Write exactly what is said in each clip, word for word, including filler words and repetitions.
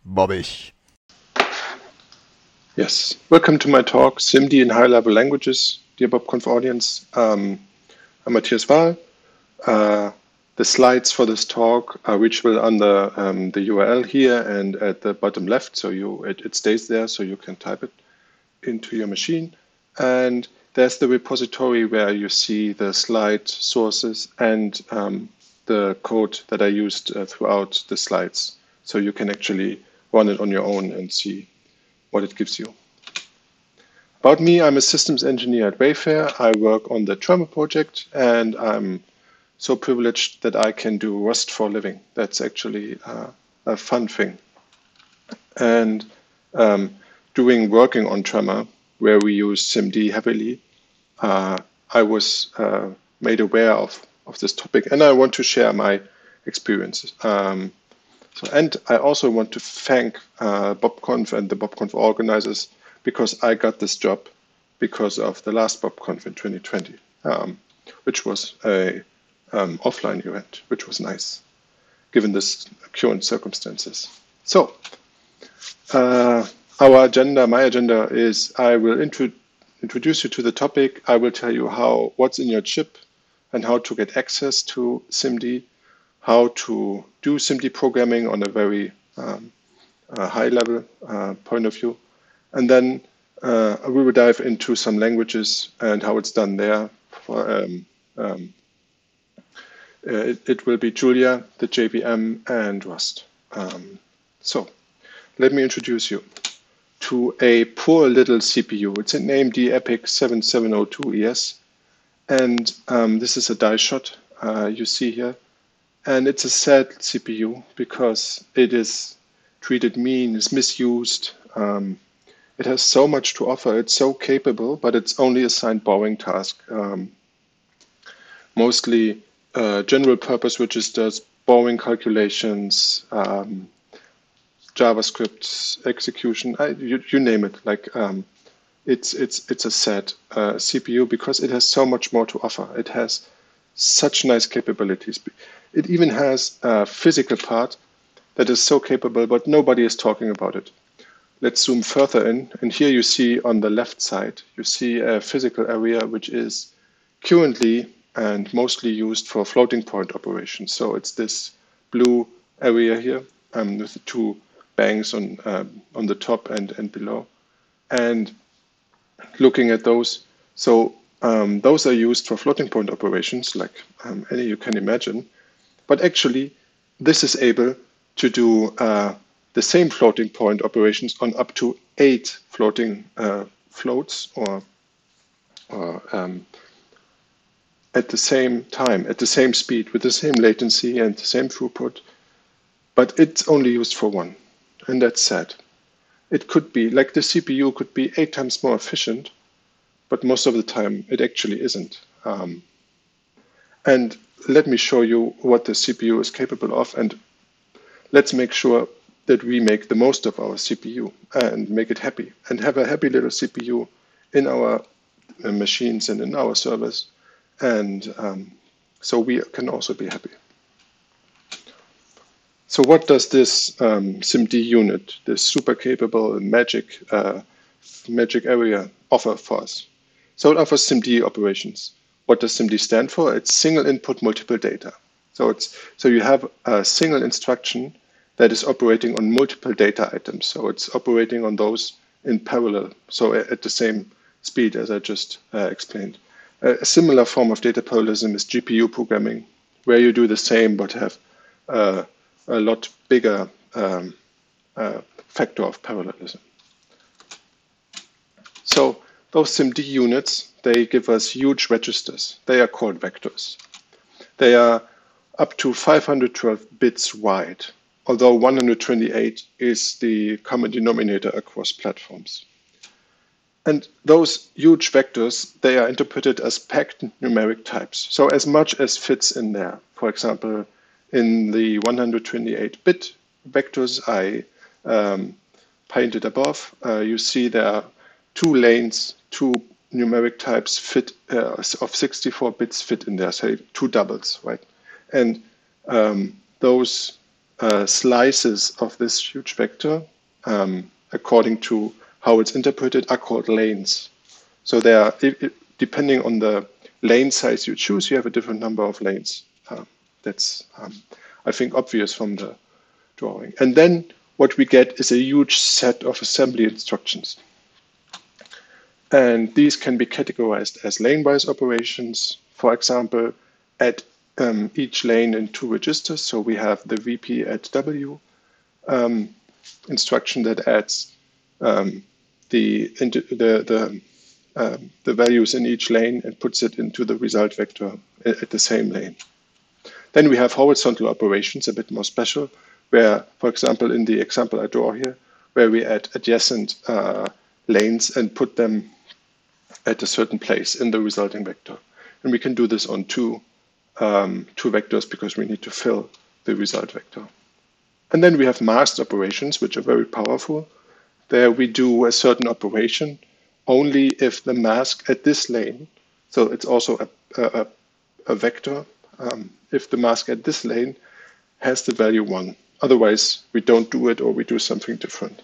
Bobbig. Yes, welcome to my talk, SIMD in High-Level Languages, dear BobConf audience. Um, I'm Matthias Wahl. Uh, the slides for this talk are reachable under um, the U R L here and at the bottom left, so you it, it stays there, so you can type it into your machine. And there's the repository where you see the slide sources and um, the code that I used uh, throughout the slides, so you can actually run it on your own and see what it gives you. About me, I'm a systems engineer at Wayfair. I work on the Tremor project, and I'm so privileged that I can do Rust for a living. That's actually uh, a fun thing. And um, doing working on Tremor, where we use SIMD heavily, uh, I was uh, made aware of, of this topic, and I want to share my experiences. Um, So, and I also want to thank uh, BobConf and the BobConf organizers, because I got this job because of the last BobConf in twenty twenty, um, which was a um, offline event, which was nice, given this current circumstances. So, uh, our agenda, my agenda is I will intro introduce you to the topic. I will tell you how what's in your chip and how to get access to SIMD, how to do SIMD programming on a very um, uh, high level uh, point of view. And then uh, we will dive into some languages and how it's done there. For, um, um, uh, it, it will be Julia, the J V M, and Rust. Um, so let me introduce you to a poor little C P U. It's an A M D EPIC seven seven zero two E S. And um, this is a die shot uh, you see here. And it's a sad C P U because it is treated mean, is misused. Um, it has so much to offer. It's so capable, but it's only assigned boring task. Um, mostly uh, general purpose registers, boring calculations, um, JavaScript execution, I, you, you name it. Like um, it's it's it's a sad uh, C P U because it has so much more to offer. It has such nice capabilities. It even has a physical part that is so capable, but nobody is talking about it. Let's zoom further in. And here you see on the left side, you see a physical area which is currently and mostly used for floating point operations. So it's this blue area here um, with the two bangs on, um, on the top and, and below. And looking at those, so um, those are used for floating point operations, like um, any you can imagine. But actually, this is able to do uh, the same floating point operations on up to eight floating uh, floats or, or um, at the same time, at the same speed, with the same latency and the same throughput. But it's only used for one, and that's sad. It could be, like the C P U could be eight times more efficient, but most of the time it actually isn't. Um, and let me show you what the C P U is capable of, and let's make sure that we make the most of our C P U and make it happy and have a happy little C P U in our uh, machines and in our servers. And um, so we can also be happy. So what does this um, SIMD unit, this super capable magic, uh, magic area offer for us? So it offers SIMD operations. What does SIMD stand for? It's single input, multiple data. So it's so you have a single instruction that is operating on multiple data items. So it's operating on those in parallel, so at the same speed as I just uh, explained. A similar form of data parallelism is G P U programming, where you do the same but have uh, a lot bigger um, uh, factor of parallelism. So those SIMD units, they give us huge registers. They are called vectors. They are up to five hundred twelve bits wide, although one hundred twenty-eight is the common denominator across platforms. And those huge vectors, they are interpreted as packed numeric types. So as much as fits in there. For example, in the one hundred twenty-eight bit vectors I um, painted above, uh, you see there are two lanes, two numeric types fit uh, of sixty-four bits fit in there, say two doubles, right? And um, those uh, slices of this huge vector, um, according to how it's interpreted, are called lanes. So they are, it, it, depending on the lane size you choose, you have a different number of lanes. Uh, that's, um, I think, obvious from the drawing. And then what we get is a huge set of assembly instructions. And these can be categorized as lane-wise operations. For example, add um, each lane in two registers. So we have the V P add W um, instruction that adds um, the, the, the, um, the values in each lane and puts it into the result vector at the same lane. Then we have horizontal operations, a bit more special, where, for example, in the example I draw here, where we add adjacent uh, lanes and put them at a certain place in the resulting vector. And we can do this on two, um, two vectors because we need to fill the result vector. And then we have masked operations, which are very powerful. There we do a certain operation only if the mask at this lane, so it's also a, a, a vector, um, if the mask at this lane has the value one. Otherwise, we don't do it or we do something different.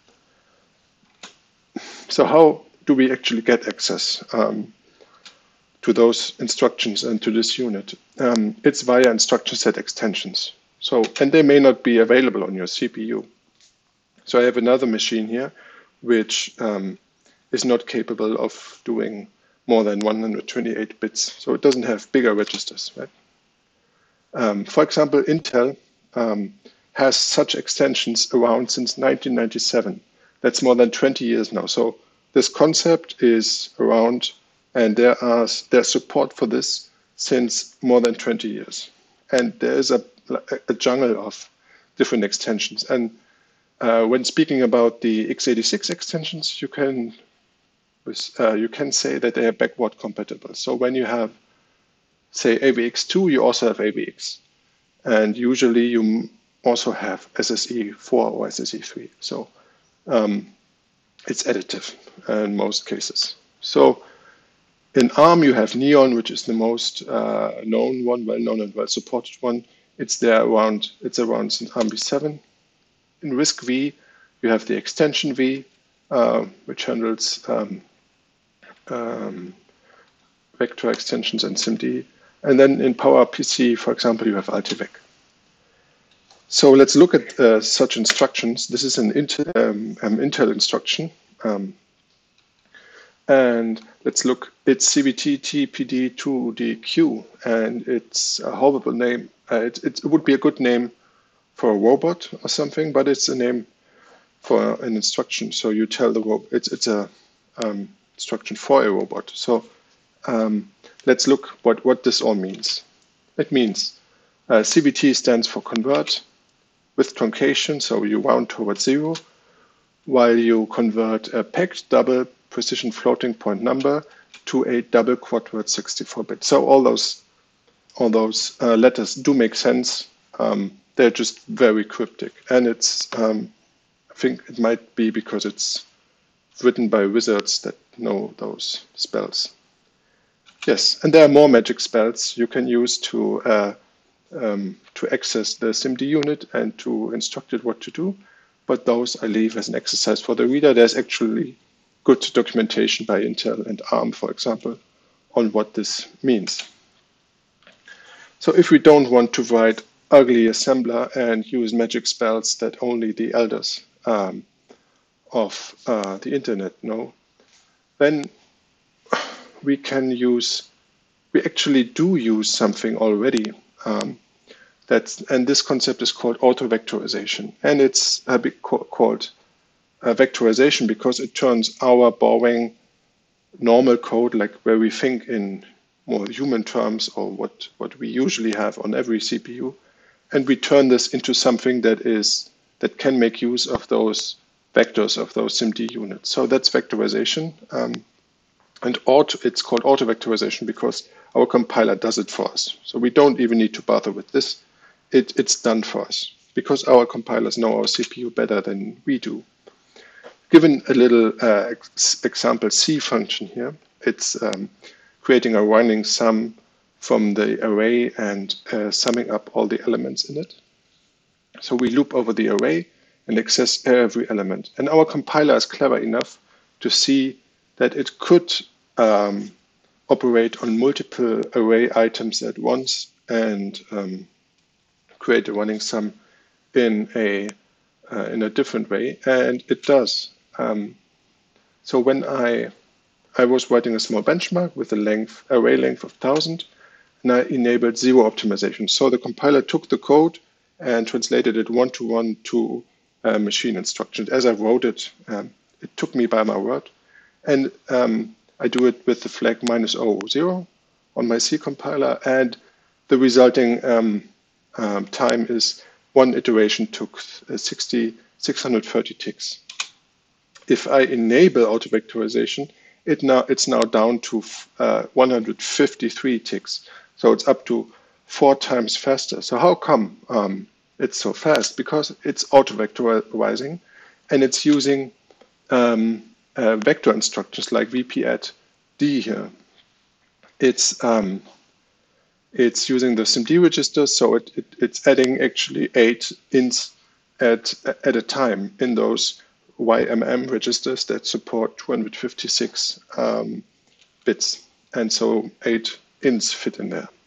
So how do we actually get access um, to those instructions and to this unit? Um, it's via instruction set extensions. So, and they may not be available on your C P U. So I have another machine here, which um, is not capable of doing more than one hundred twenty-eight bits. So it doesn't have bigger registers, right? Um, for example, Intel um, has such extensions around since nineteen ninety-seven. That's more than twenty years now. So this concept is around, and there are there's support for this since more than twenty years. And there is a, a jungle of different extensions. And uh, when speaking about the x eighty-six extensions, you can uh, you can say that they are backward compatible. So when you have, say, A V X two, you also have A V X. And usually you also have S S E four or S S E three. So um, it's additive in most cases. So in ARM, you have Neon, which is the most uh, known one, well-known and well-supported one. It's there around, it's around ARM v seven. In RISC-V, you have the extension V, uh, which handles um, um, vector extensions and SIMD. And then in PowerPC, for example, you have Altivec. So let's look at uh, such instructions. This is an Intel, um, um, Intel instruction. Um, and let's look, it's C V T T P D two D Q, and it's a horrible name. Uh, it, it would be a good name for a robot or something, but it's a name for an instruction. So you tell the robot, it's, it's a um, instruction for a robot. So um, let's look what, what this all means. It means uh, C V T stands for convert with truncation, so you round towards zero, while you convert a packed double precision floating point number to a double quad-word sixty-four bit. So all those, all those uh, letters do make sense. Um, they're just very cryptic, and it's um, I think it might be because it's written by wizards that know those spells. Yes, and there are more magic spells you can use to uh, um, to access the SIMD unit and to instruct it what to do. But those I leave as an exercise for the reader. There's actually good documentation by Intel and ARM, for example, on what this means. So if we don't want to write ugly assembler and use magic spells that only the elders um, of uh, the internet know, then we can use, we actually do use something already. Um, that's, and this concept is called auto-vectorization. And it's a bit called uh, vectorization because it turns our boring normal code, like where we think in more human terms or what, what we usually have on every C P U, and we turn this into something that is that can make use of those vectors of those SIMD units. So that's vectorization. Um, and auto, it's called auto-vectorization because our compiler does it for us. So we don't even need to bother with this. It, it's done for us because our compilers know our C P U better than we do. Given a little uh, ex example C function here, it's um, creating a running sum from the array and uh, summing up all the elements in it. So we loop over the array and access every element. And our compiler is clever enough to see that it could um, operate on multiple array items at once and um, create a running sum in a uh, in a different way, and it does. Um, so when I I was writing a small benchmark with a length array length of one thousand, and I enabled zero optimization. So the compiler took the code and translated it one to one to uh, machine instructions. As I wrote it, um, it took me by my word, and um, I do it with the flag minus oh zero on my C compiler, and the resulting um, um, time is one iteration took uh, sixty, six hundred thirty ticks. If I enable auto-vectorization, it now, it's now down to uh, one hundred fifty-three ticks. So it's up to four times faster. So how come um, it's so fast? Because it's auto-vectorizing, and it's using um, uh, vector instructions like V P add D here. It's um, it's using the SIMD register, so it, it, it's adding actually eight ints at at a time in those Y M M registers that support two hundred fifty-six um, bits, and so eight ints fit in there.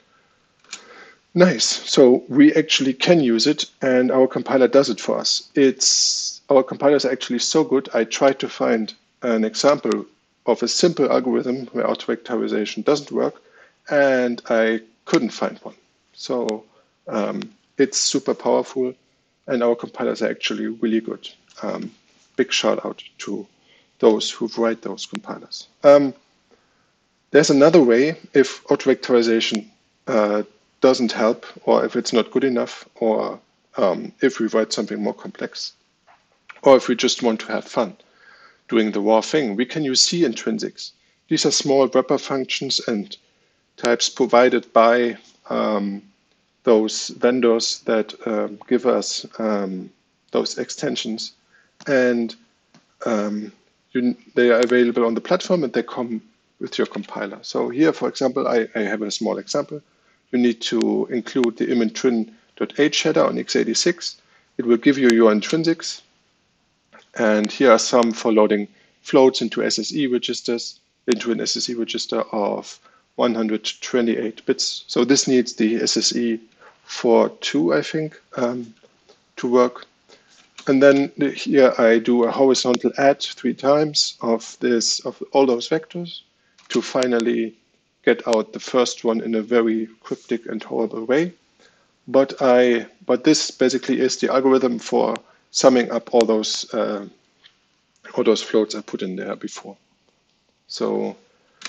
Nice. So we actually can use it, and our compiler does it for us. It's our compilers are actually so good. I tried to find an example of a simple algorithm where auto-vectorization doesn't work, and I couldn't find one. So um, it's super powerful, and our compilers are actually really good. Um, big shout out to those who write those compilers. Um, there's another way if auto-vectorization uh, doesn't help, or if it's not good enough, or um, if we write something more complex, or if we just want to have fun doing the raw thing, we can use C intrinsics. These are small wrapper functions and types provided by um, those vendors that um, give us um, those extensions, and um, you, they are available on the platform, and they come with your compiler. So here, for example, I, I have a small example. You need to include the imintrin.h header on x eighty-six. It will give you your intrinsics. And here are some for loading floats into S S E registers, into an S S E register of one hundred twenty-eight bits. So this needs the S S E four two, I think, um, to work. And then here I do a horizontal add three times of this of all those vectors to finally get out the first one in a very cryptic and horrible way. But I but this basically is the algorithm for summing up all those uh, all those floats I put in there before. So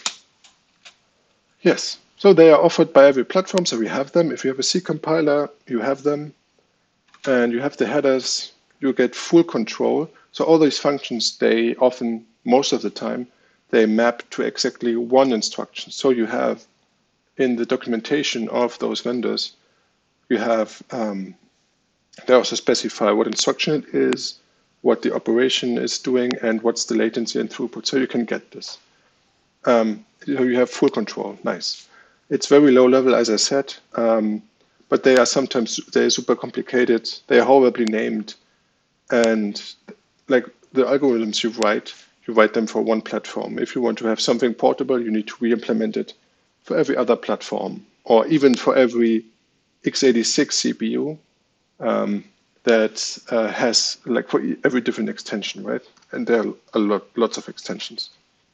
yes, so they are offered by every platform. So we have them. If you have a C compiler, you have them, and you have the headers. You get full control. So all these functions, they often, most of the time, they map to exactly one instruction. So you have in the documentation of those vendors, you have, um, they also specify what instruction it is, what the operation is doing, and what's the latency and throughput. So you can get this. Um, you have full control. Nice. It's very low level, as I said, um, but they are sometimes, they're super complicated. They are horribly named. And like the algorithms you write, you write them for one platform. If you want to have something portable, you need to re-implement it for every other platform, or even for every x eighty-six C P U um, that uh, has, like for every different extension, right? And there are a lot, lots of extensions.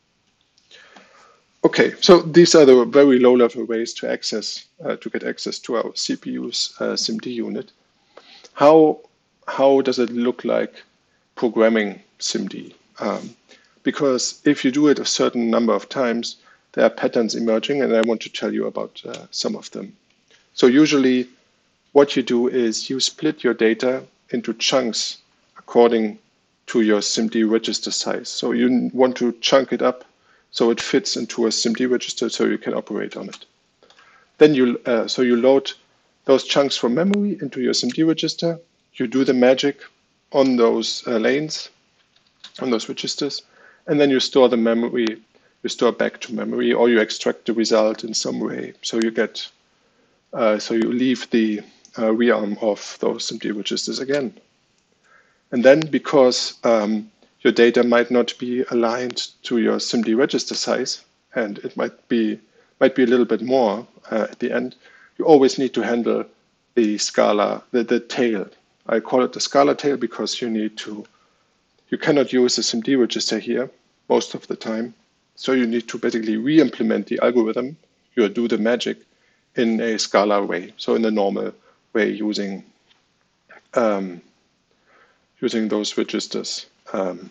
Okay, so these are the very low-level ways to access, uh, to get access to our C P U's uh, SIMD unit. How how does it look like programming SIMD? Um, because if you do it a certain number of times, there are patterns emerging, and I want to tell you about uh, some of them. So usually what you do is you split your data into chunks according to your SIMD register size. So you want to chunk it up so it fits into a SIMD register so you can operate on it. Then you, uh, so you load those chunks from memory into your SIMD register. You do the magic on those uh, lanes, on those registers, and then you store the memory, you store back to memory, or you extract the result in some way. So you get, uh, so you leave the uh, rearm of those SIMD registers again. And then because um, your data might not be aligned to your SIMD register size, and it might be might be a little bit more uh, at the end, you always need to handle the Scala, the, the tail. I call it the Scala tail because you need to, you cannot use the SIMD register here most of the time. So you need to basically re-implement the algorithm, you do the magic in a Scala way. So in a normal way using um, using those registers, um,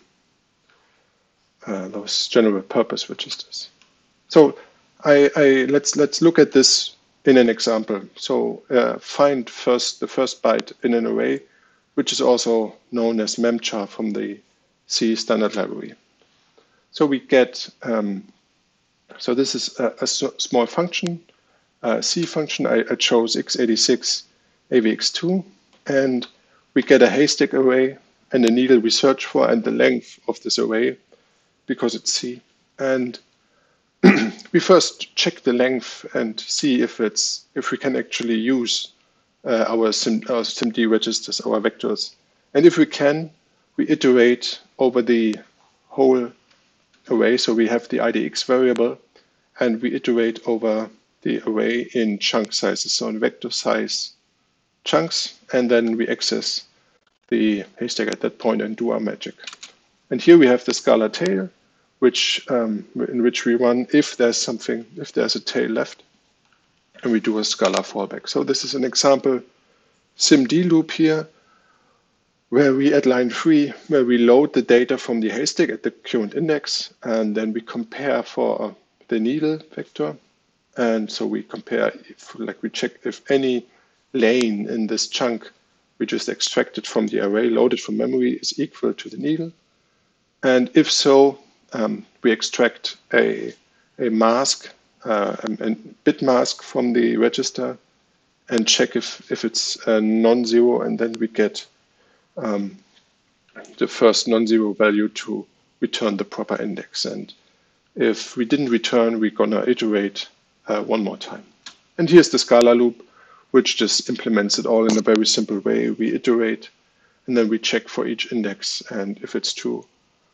uh, those general purpose registers. So I, I let's let's look at this in an example. So uh, find first the first byte in an array, which is also known as memchar from the C standard library. So we get um, so this is a, a small function, a C function. I, I chose x eighty-six A V X two, and we get a haystack array and a needle we search for and the length of this array because it's C. And we first check the length and see if it's if we can actually use uh, our, sim, our SIMD registers, our vectors. And if we can, we iterate over the whole array. So we have the I D X variable, and we iterate over the array in chunk sizes, so in vector size chunks, and then we access the haystack at that point and do our magic. And here we have the Scala tail, which um, in which we run if there's something, if there's a tail left, and we do a Scala fallback. So this is an example SIMD loop here, where we at line three, where we load the data from the haystack at the current index, and then we compare for the needle vector. And so we compare, if, like we check if any lane in this chunk we just extracted from the array, loaded from memory, is equal to the needle. And if so, um, we extract a, a mask, uh, a, a bit mask from the register and check if, if it's a non-zero, and then we get um, the first non-zero value to return the proper index. And if we didn't return, we're gonna iterate uh, one more time. And here's the Scala loop, which just implements it all in a very simple way. We iterate, and then we check for each index, and if it's true,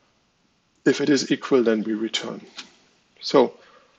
if it is equal, then we return. So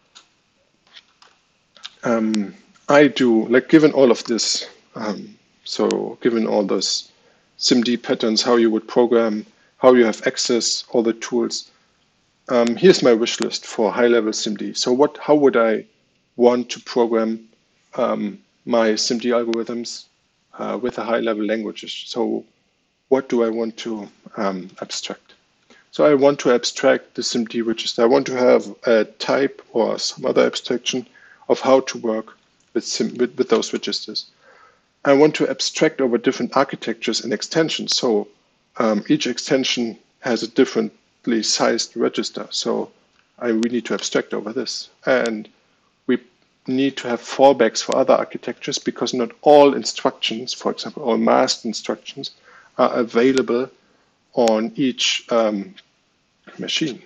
um, I do, like given all of this, um, so given all those SIMD patterns, how you would program, how you have access, all the tools, um, here's my wish list for high-level SIMD. So what, how would I want to program um, my SIMD algorithms uh, with a high-level languages? So what do I want to um, abstract? So I want to abstract the SIMD register. I want to have a type or some other abstraction of how to work with, sim with, with those registers. I want to abstract over different architectures and extensions. So um, each extension has a differently sized register. So I, we need to abstract over this. And we need to have fallbacks for other architectures because not all instructions, for example, all masked instructions, are available on each um, machine.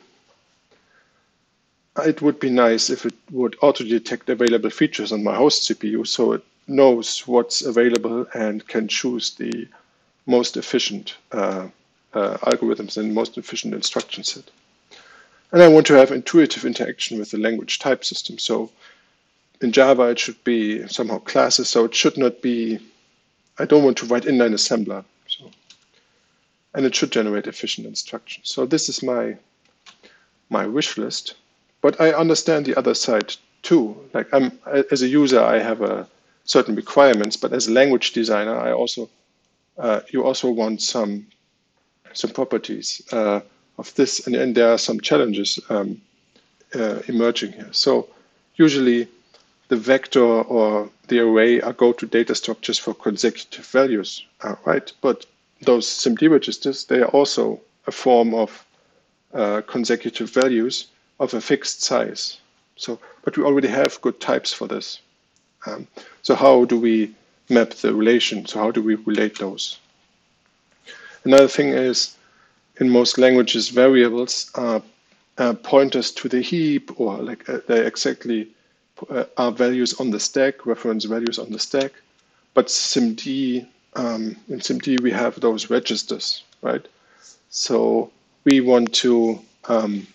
It would be nice if it would auto-detect available features on my host C P U so it knows what's available and can choose the most efficient uh, uh, algorithms and most efficient instruction set. And I want to have intuitive interaction with the language type system. So in Java, it should be somehow classes, so it should not be, I don't want to write inline assembler. So. And it should generate efficient instructions. So this is my, my wish list. But I understand the other side too. Like I'm, as a user, I have a certain requirements, but as a language designer, I also, uh, you also want some, some properties uh, of this, and, and there are some challenges um, uh, emerging here. So usually the vector or the array are go-to data structures for consecutive values, uh, right? But those SIMD registers, they are also a form of uh, consecutive values of a fixed size. So, but we already have good types for this. Um, so how do we map the relation? So how do we relate those? Another thing is, in most languages, variables are uh, pointers to the heap, or like uh, they exactly uh, are values on the stack, reference values on the stack. but SIMD, um, in SIMD we have those registers, right? So we want to um,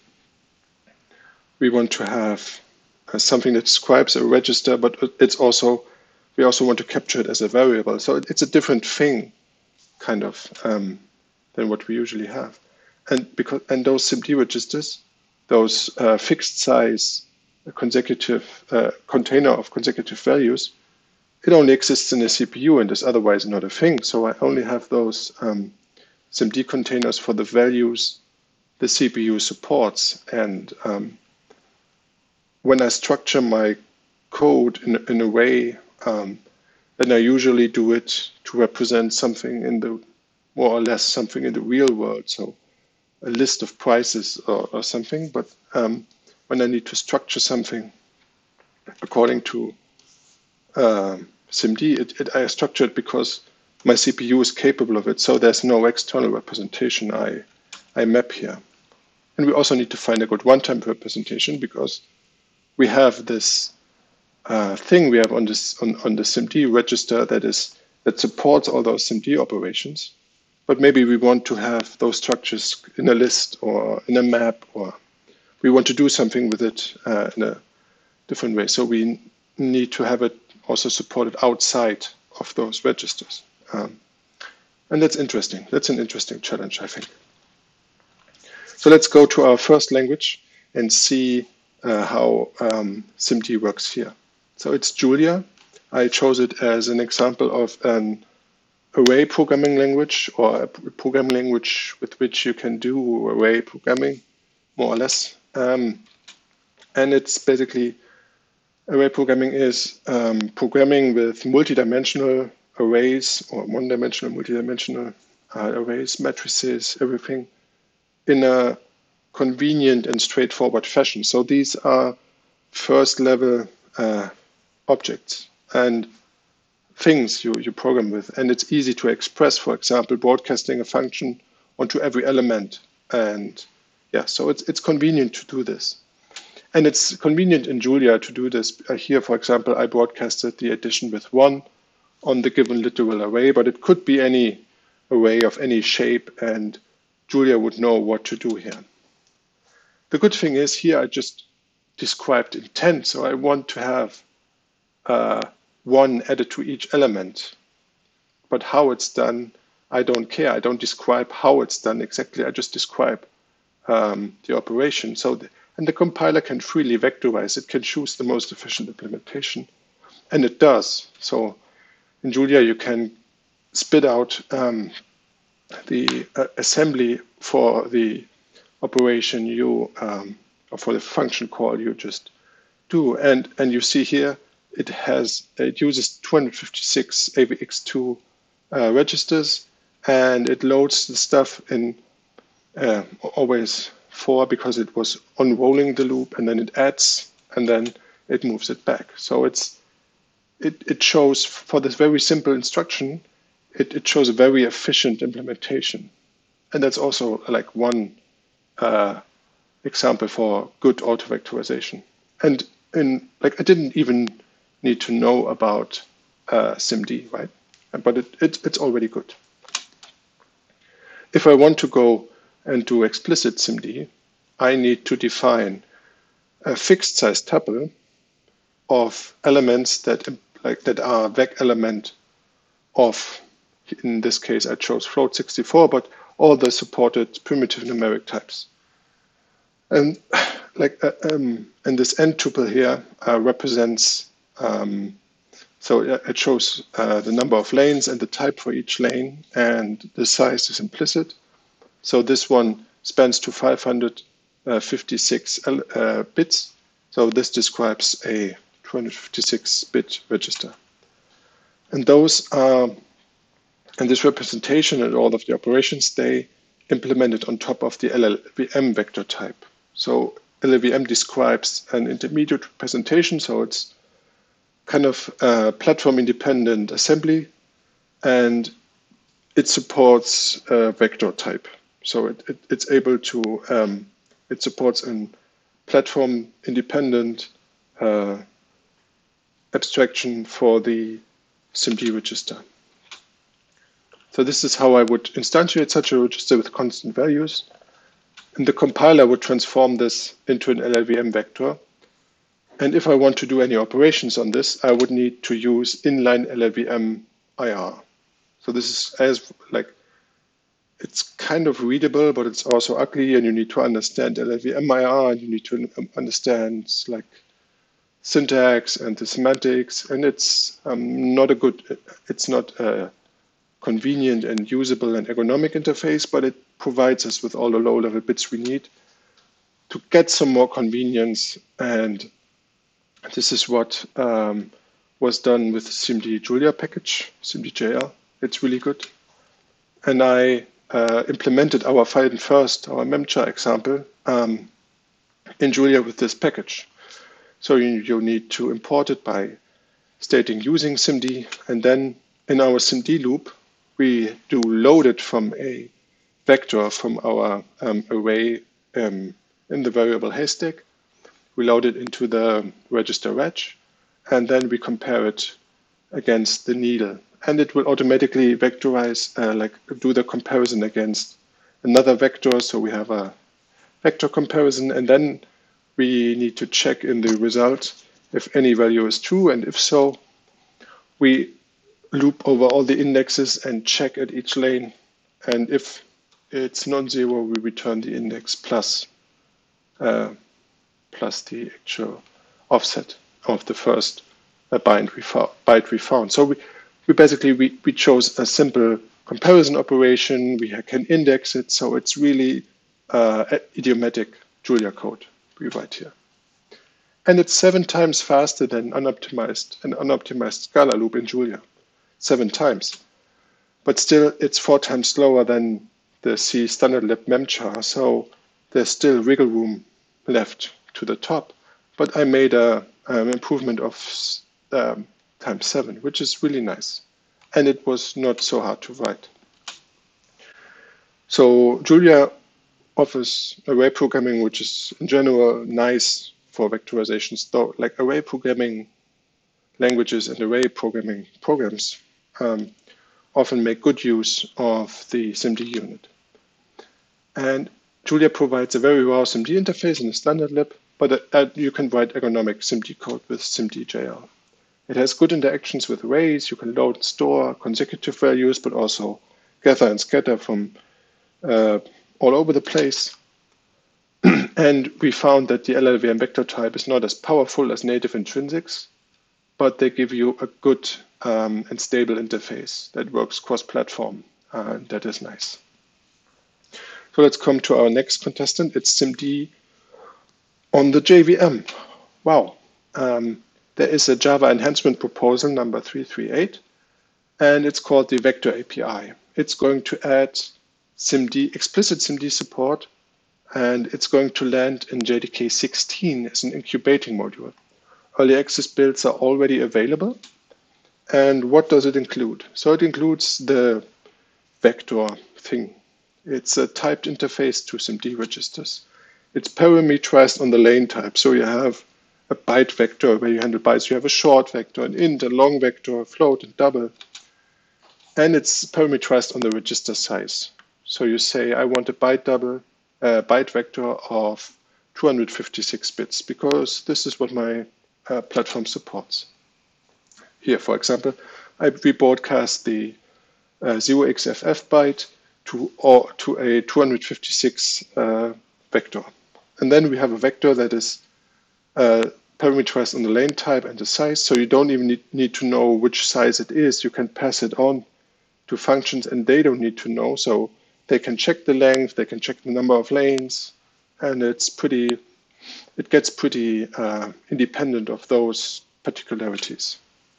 we want to have uh, something that describes a register, but it's also we also want to capture it as a variable. So it's a different thing, kind of, um, than what we usually have. And because and those SIMD registers, those uh, fixed size consecutive uh, container of consecutive values, it only exists in the C P U and is otherwise not a thing. So I only have those um, SIMD containers for the values the C P U supports. And um, when I structure my code in, in a way, um, then I usually do it to represent something in the, more or less something in the real world. So a list of prices or, or something. But um, when I need to structure something according to uh, SIMD, it, it, I structure it because my C P U is capable of it. So there's no external representation I, I map here. And we also need to find a good runtime representation because we have this uh, thing we have on this on, on the SIMD register that is that supports all those SIMD operations. But maybe we want to have those structures in a list or in a map, or we want to do something with it uh, in a different way. So we need to have it also supported outside of those registers. Um, and that's interesting. That's an interesting challenge, I think. So let's go to our first language and see uh, how um, SIMD works here. So it's Julia. I chose it as an example of an array programming language, or a programming language with which you can do array programming, more or less. Um, and it's basically, array programming is um, programming with multidimensional arrays, or one-dimensional, multidimensional uh, arrays, matrices, everything, in a convenient and straightforward fashion. So these are first level uh, objects and things you, you program with. And it's easy to express, for example, broadcasting a function onto every element. And yeah, so it's, it's convenient to do this. And it's convenient in Julia to do this. Uh, here, for example, I broadcasted the addition with one on the given literal array, but it could be any array of any shape, and Julia would know what to do here. The good thing is here I just described intent, so I want to have uh, one added to each element. But how it's done, I don't care. I don't describe how it's done exactly. I just describe um, the operation. So, the, and the compiler can freely vectorize. It can choose the most efficient implementation, and it does. So in Julia, you can spit out um, the uh, assembly for the operation you, um, or for the function call you just do. And, and you see here, it has, it uses two hundred fifty-six A V X two uh, registers, and it loads the stuff in uh, always four because it was unrolling the loop, and then it adds, and then it moves it back. So it's, it, it shows, for this very simple instruction, it, it shows a very efficient implementation. And that's also like one uh, example for good auto-vectorization. And in, like, I didn't even need to know about uh, SIMD, right? But it, it, it's already good. If I want to go and do explicit SIMD, I need to define a fixed size tuple of elements that like that are vec element of, in this case I chose float sixty-four, but all the supported primitive numeric types. And like uh, um, and this n tuple here uh, represents, um, so it shows uh, the number of lanes and the type for each lane, and the size is implicit. So this one spans to five hundred fifty-six uh, bits. So this describes a two hundred fifty-six bit register. And those are, and this representation and all of the operations, they implemented on top of the L L V M vector type. So L L V M describes an intermediate representation, so it's kind of uh, platform-independent assembly, and it supports uh, vector type. So it, it, it's able to, um, it supports an platform-independent uh, abstraction for the SIMD register. So this is how I would instantiate such a register with constant values. And the compiler would transform this into an L L V M vector. And if I want to do any operations on this, I would need to use inline L L V M I R. So this is as like, it's kind of readable, but it's also ugly, and you need to understand L L V M I R, and you need to understand like syntax and the semantics, and it's um, not a good, it's not a convenient and usable and ergonomic interface, but it provides us with all the low-level bits we need to get some more convenience. And this is what um, was done with the SIMD Julia package, SIMD J L. It's really good. And I uh, implemented our find first, our memchar example, um, in Julia with this package. So you, you need to import it by stating using SIMD, and then in our SIMD loop, we do load it from a vector from our um, array um, in the variable haystack. We load it into the register reg, and then we compare it against the needle. And it will automatically vectorize, uh, like do the comparison against another vector. So we have a vector comparison, and then we need to check in the result if any value is true, and if so, we loop over all the indexes and check at each lane. And if it's non-zero, we return the index plus, uh, plus the actual offset of the first uh, byte, we byte we found. So we, we basically, we, we chose a simple comparison operation. We can index it, so it's really uh, idiomatic Julia code we write here. And it's seven times faster than unoptimized an unoptimized Scala loop in Julia. Seven times. But still, it's four times slower than the C standard lib memchar, so there's still wiggle room left to the top. But I made a um, improvement of um, times seven, which is really nice. And it was not so hard to write. So Julia offers array programming, which is in general nice for vectorizations, though like array programming languages and array programming programs um, often make good use of the SIMD unit. And Julia provides a very raw SIMD interface in a standard lib, but uh, you can write ergonomic SIMD code with SIMD J L. It has good interactions with arrays. You can load and store consecutive values, but also gather and scatter from uh, all over the place. And we found that the L L V M vector type is not as powerful as native intrinsics, but they give you a good um, and stable interface that works cross-platform, and that is nice. So let's come to our next contestant. It's SIMD on the J V M. Wow. Um, there is a Java enhancement proposal number three three eight, and it's called the Vector A P I. It's going to add SIMD, explicit SIMD support, and it's going to land in J D K sixteen as an incubating module. Early access builds are already available. And what does it include? So it includes the vector thing. It's a typed interface to SIMD registers. It's parameterized on the lane type. So you have a byte vector where you handle bytes. You have a short vector, an int, a long vector, a float, and double. And it's parameterized on the register size. So you say, I want a byte double, a byte vector of two hundred fifty-six bits, because this is what my uh, platform supports. Here, for example, I rebroadcast the uh, zero x f f byte to, or to a two hundred fifty-six uh, vector. And then we have a vector that is uh, parameterized on the lane type and the size, so you don't even need, need to know which size it is. You can pass it on to functions, and they don't need to know. So they can check the length, they can check the number of lanes, and it's pretty, it gets pretty uh, independent of those particularities.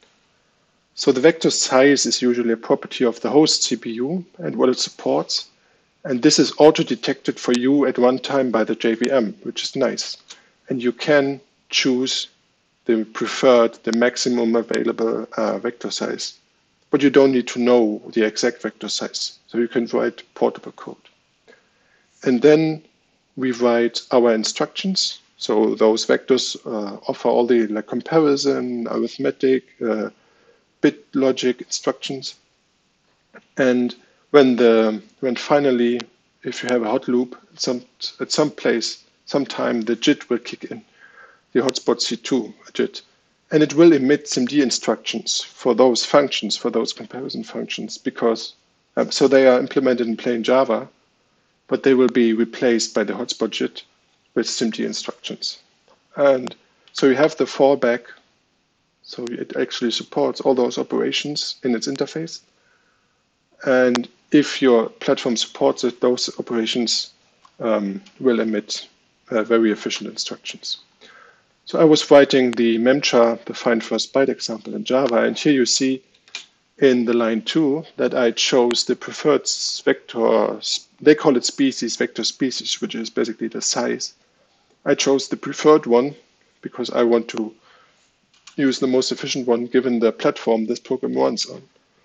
So the vector size is usually a property of the host C P U and what it supports. And this is auto-detected for you at runtime by the J V M, which is nice. And you can choose the preferred, the maximum available uh, vector size. But you don't need to know the exact vector size. So you can write portable code. And then we write our instructions. So those vectors uh, offer all the like comparison, arithmetic, uh, bit logic instructions. And when the when finally, if you have a hot loop, some at some place, sometime the J I T will kick in, the hotspot C two J I T, and it will emit S I M D instructions for those functions, for those comparison functions, because um, so they are implemented in plain Java, but they will be replaced by the hotspot J I T with S I M D instructions. And so you have the fallback. So it actually supports all those operations in its interface. And if your platform supports it, those operations um, will emit uh, very efficient instructions. So I was writing the memchar, the find first byte example in Java, and here you see in the line two that I chose the preferred vector, they call it species, vector species, which is basically the size. I chose the preferred one because I want to use the most efficient one given the platform this program runs on.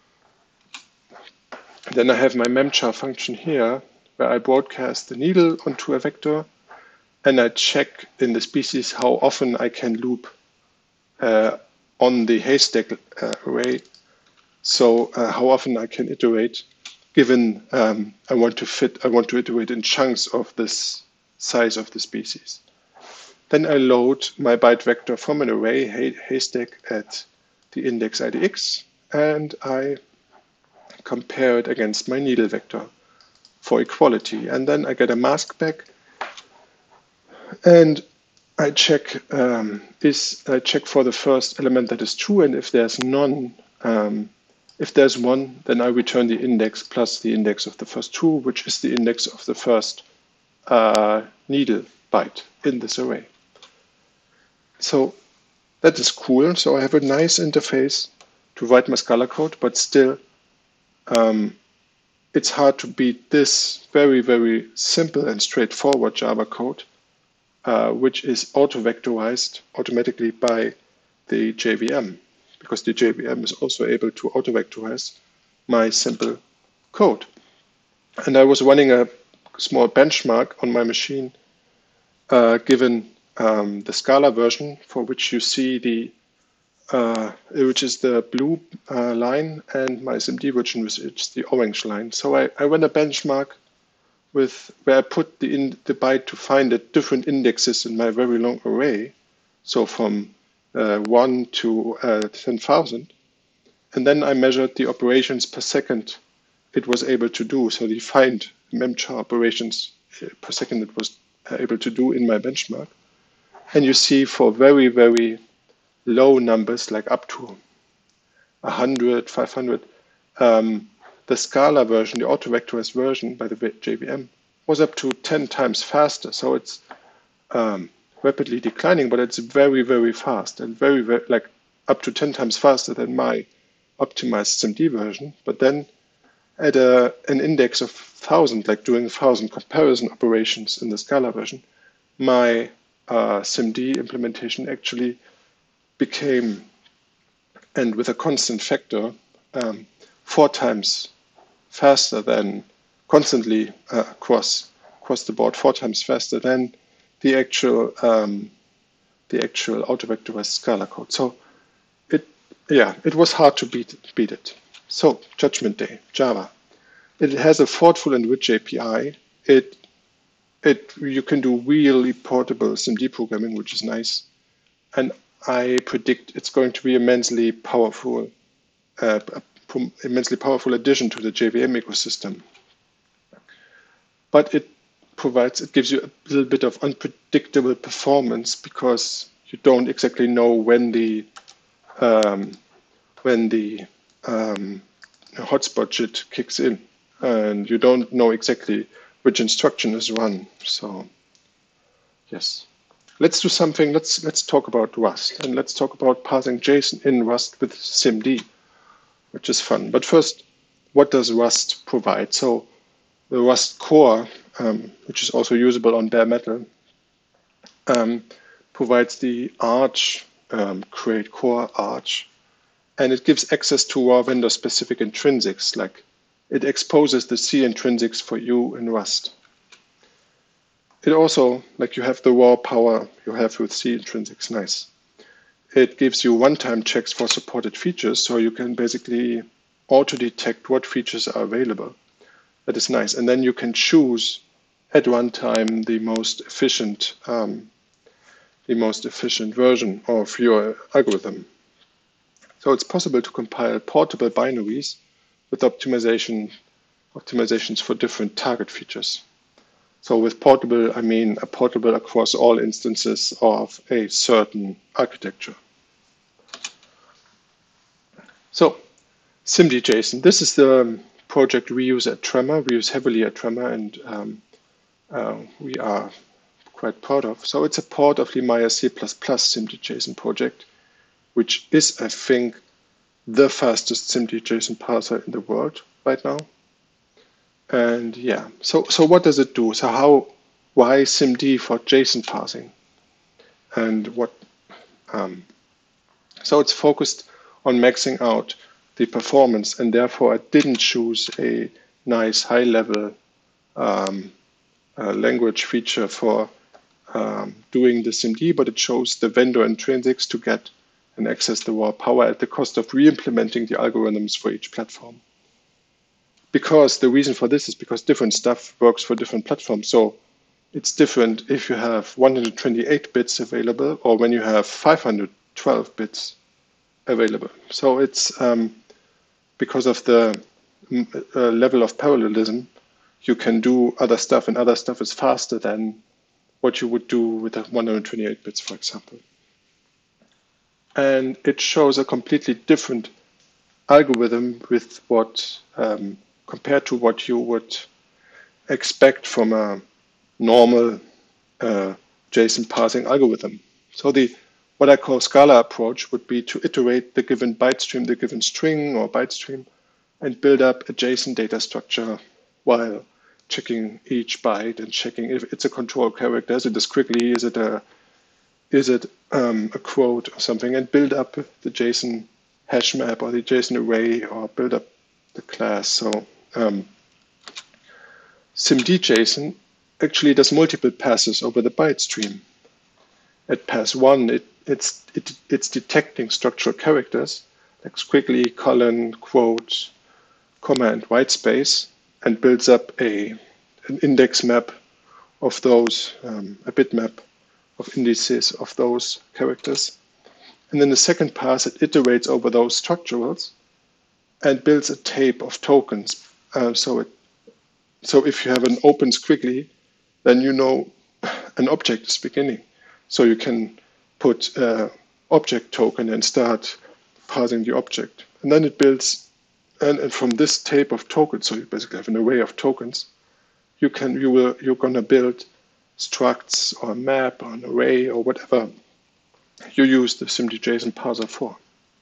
Then I have my memchar function here where I broadcast the needle onto a vector, and I check in the species how often I can loop uh, on the haystack uh, array. So uh, how often I can iterate, given um, I want to fit, I want to iterate in chunks of this size of the species. Then I load my byte vector from an array hay, haystack at the index I D X, and I compare it against my needle vector for equality. And then I get a mask back, and I check um, is I check for the first element that is true, and if there's none, um, if there's one, then I return the index plus the index of the first true, which is the index of the first uh, needle byte in this array. So that is cool. So I have a nice interface to write my Scala code, but still um, it's hard to beat this very, very simple and straightforward Java code, uh, which is auto-vectorized automatically by the J V M, because the J V M is also able to auto-vectorize my simple code. And I was running a small benchmark on my machine, uh, given um, the Scala version, for which you see the Uh, which is the blue uh, line, and my S I M D version, which is the orange line. So I, I ran a benchmark with where I put the, in, the byte to find the different indexes in my very long array, so from uh, one to uh, ten thousand. And then I measured the operations per second it was able to do, so the find memchar operations per second it was able to do in my benchmark. And you see for very, very low numbers, like up to one hundred, five hundred, um, the Scala version, the auto-vectorized version by the J V M, was up to ten times faster. So it's um, rapidly declining, but it's very, very fast and very, very, like up to ten times faster than my optimized S I M D version. But then at a, an index of one thousand, like doing one thousand comparison operations in the Scala version, my uh, S I M D implementation actually became, and with a constant factor, um, four times faster than constantly uh, across across the board, four times faster than the actual um, the actual auto-vectorized Scala code. So it, yeah, it was hard to beat beat it. So Judgment Day, Java. It has a thoughtful and rich A P I. It it you can do really portable S I M D programming, which is nice, and I predict it's going to be immensely powerful, uh, immensely powerful addition to the J V M ecosystem. But it provides, it gives you a little bit of unpredictable performance because you don't exactly know when the um, when the um, hotspot J I T kicks in, and you don't know exactly which instruction is run. So, yes. Let's do something, let's let's talk about Rust, and let's talk about parsing JSON in Rust with S I M D, which is fun. But first, what does Rust provide? So the Rust core, um, which is also usable on bare metal, um, provides the Arch, um, create core Arch, and it gives access to raw vendor-specific intrinsics, like it exposes the C intrinsics for you in Rust. It also, like you have the raw power you have with C intrinsics, nice. it gives you one-time checks for supported features, so you can basically auto-detect what features are available. That is nice. And then you can choose at runtime the most efficient um, the most efficient version of your algorithm. So it's possible to compile portable binaries with optimization optimizations for different target features. So with portable, I mean a portable across all instances of a certain architecture. So SimD-JSON, this is the project we use at Tremor. We use heavily at Tremor, and um, uh, we are quite proud of. So it's a port of Limaya C plus plus SimD-JSON project, which is, I think, the fastest SimD-JSON parser in the world right now. And yeah, so so what does it do? So how, why SimD for JSON parsing? And what? Um, so it's focused on maxing out the performance, and therefore I didn't choose a nice high-level um, uh, language feature for um, doing the SimD, but it shows the vendor intrinsics to get and access the raw power at the cost of re-implementing the algorithms for each platform. Because the reason for this is because different stuff works for different platforms. So it's different if you have one hundred twenty-eight bits available or when you have five hundred twelve bits available. So it's um, because of the uh, level of parallelism, you can do other stuff, and other stuff is faster than what you would do with one hundred twenty-eight bits, for example. And it shows a completely different algorithm with what um, compared to what you would expect from a normal uh, JSON parsing algorithm. So the what I call Scala approach would be to iterate the given byte stream, the given string or byte stream, and build up a JSON data structure while checking each byte and checking if it's a control character, is it a squiggly, is it a is it um, a quote or something, and build up the JSON hash map or the JSON array or build up the class. So um, SimD-JSON actually does multiple passes over the byte stream. At pass one, it, it's, it, it's detecting structural characters like squiggly, colon, quote, comma, and white space, and builds up a, an index map of those, um, a bitmap of indices of those characters. And then the second pass, it iterates over those structurals and builds a tape of tokens. Uh, so, it, so if you have an open squiggly, then you know an object is beginning. So you can put uh, object token and start parsing the object. And then it builds, and, and from this tape of tokens, so you basically have an array of tokens, you can, you will, you're gonna build structs or a map or an array or whatever you use the SimD-JSON parser for.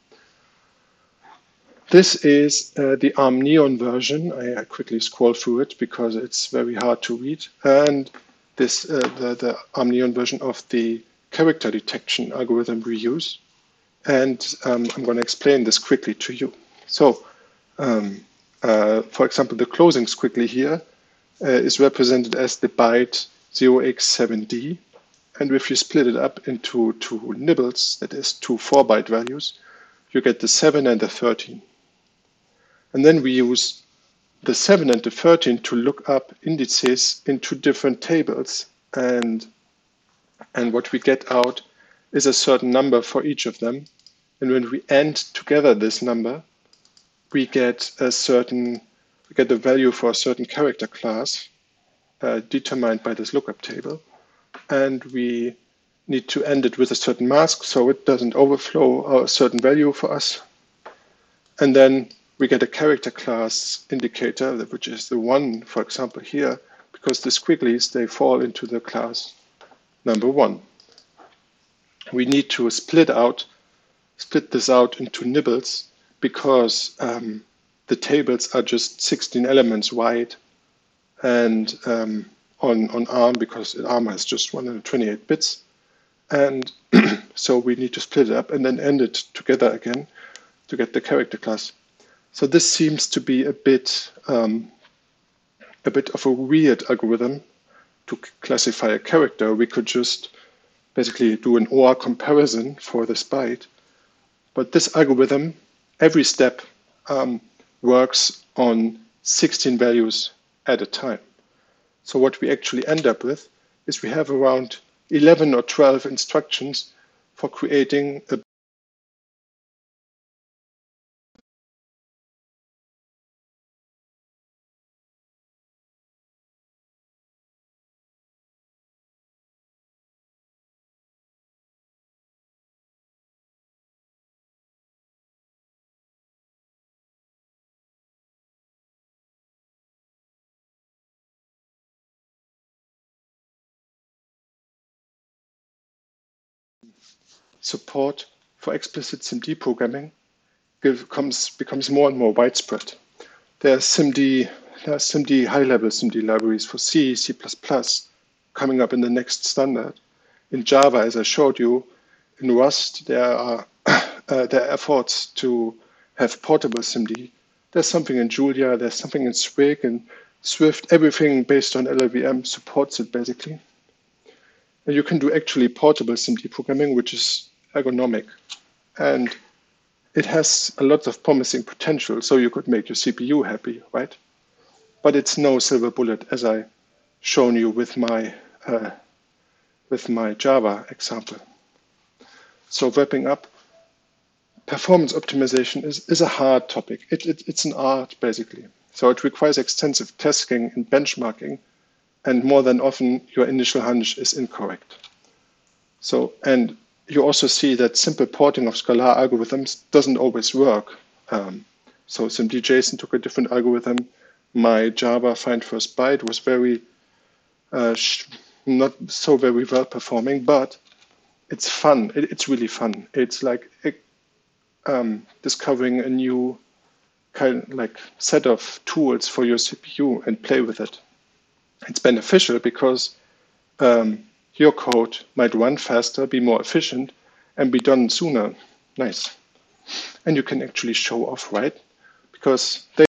This is uh, the ARM Neon version. I, I quickly scroll through it because it's very hard to read. And this uh, the, the ARM Neon version of the character detection algorithm we use. And um, I'm going to explain this quickly to you. So, um, uh, for example, the closing squiggly here uh, is represented as the byte zero x seven D. And if you split it up into two nibbles, that is two four byte values, you get the seven and the thirteen. And then we use the seven and the thirteen to look up indices into different tables. And, and what we get out is a certain number for each of them. And when we AND together this number, we get a certain, we get a value for a certain character class uh, determined by this lookup table. And we need to end it with a certain mask so it doesn't overflow a certain value for us. And then we get a character class indicator, which is the one, for example, here, because the squigglies, they fall into the class number one. We need to split out, split this out into nibbles because um, the tables are just sixteen elements wide, and um, on, on ARM, because ARM has just one hundred twenty-eight bits. And so we need to split it up and then end it together again to get the character class. So this seems to be a bit, um, a bit of a weird algorithm to classify a character. We could just basically do an O R comparison for this byte. But this algorithm, every step um, works on sixteen values at a time. So what we actually end up with is we have around eleven or twelve instructions for creating a support for explicit SIMD programming becomes, becomes more and more widespread. There are SIMD, there are SIMD high-level SIMD libraries for C, C plus plus coming up in the next standard. In Java, as I showed you, in Rust, there are, uh, there are efforts to have portable SIMD. There's something in Julia, there's something in Swig, and Swift, everything based on L L V M supports it basically. And you can do actually portable SIMD programming, which is ergonomic. And it has a lot of promising potential, so you could make your C P U happy, right? But it's no silver bullet, as I shown you with my uh, with my Java example. So wrapping up, performance optimization is, is a hard topic. It, it, it's an art, basically. So it requires extensive testing and benchmarking, and more than often, your initial hunch is incorrect. So, and you also see that simple porting of Scala algorithms doesn't always work. Um, so SIMD-JSON took a different algorithm. My Java find first byte was very, uh, not so very well performing, but it's fun. It, it's really fun. It's like it, um, discovering a new kind like set of tools for your C P U and play with it. It's beneficial because um, your code might run faster, be more efficient, and be done sooner. Nice. And you can actually show off, right? Because they